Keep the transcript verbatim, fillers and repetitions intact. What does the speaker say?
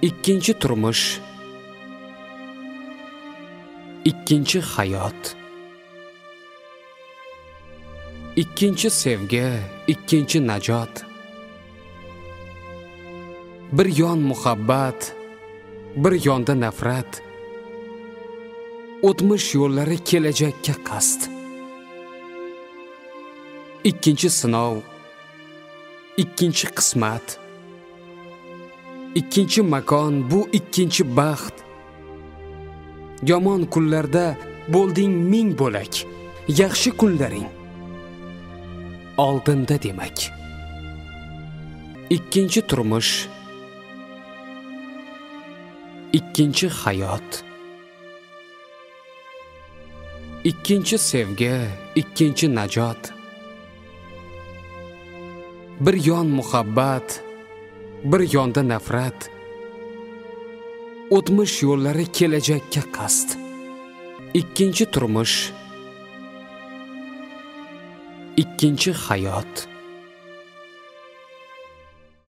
ikkinchi turmush, ikkinchi hayot, ikkinchi sevgi, ikkinchi najot. Bir yon muhabbat, bir yonda nafrat. O'tmish yo'llari kelajakka qasd. Ikkinchi sinov, ikkinchi qismat, ikkinchi makon, bu ikkinchi baxt. Yomon kunlarda bo'lding ming bo'lak, yaxshi kunlaring oldinda demak. Ikkinchi turmush, ikkinchi hayot, ikkinchi sevgi, ikkinchi najot. Bir yon muhabbat, bir yonda nafrat. O'tmish yo'llari kelajakka qasd. Ikkinchi turmush, ikkinchi hayot.